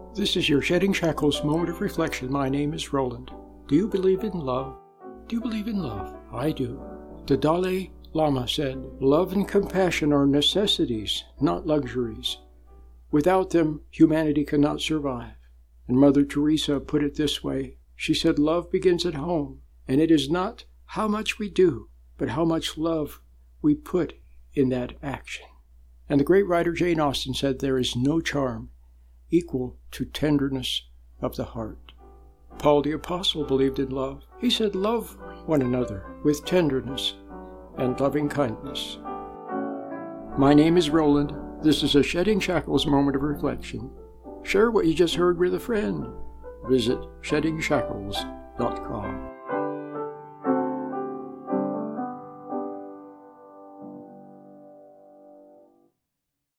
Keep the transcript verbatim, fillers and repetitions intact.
This is your Shedding Shackles moment of reflection. My name is Roland. Do you believe in love? Do you believe in love? I do. The Dalai Lama said, "Love and compassion are necessities, not luxuries. Without them, humanity cannot survive." And Mother Teresa put it this way. She said, "Love begins at home, and it is not how much we do, but how much love we put in that action." And the great writer Jane Austen said, "There is no charm equal to tenderness of the heart." Paul the Apostle believed in love. He said, "Love one another with tenderness and loving kindness." My name is Roland. This is a Shedding Shackles moment of reflection. Share what you just heard with a friend. Visit shedding shackles dot com.